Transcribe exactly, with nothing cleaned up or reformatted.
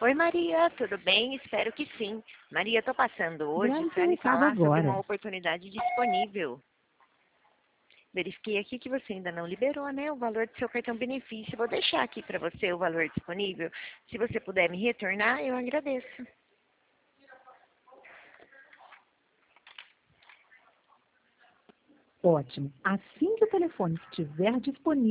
Oi, Maria, tudo bem? Espero que sim. Maria, estou passando hoje Grave para seu lhe recado falar sobre uma agora. oportunidade disponível. Verifiquei aqui que você ainda não liberou, né, o valor do seu cartão benefício. Vou deixar aqui para você o valor disponível. Se você puder me retornar, eu agradeço. Ótimo. Assim que o telefone estiver disponível,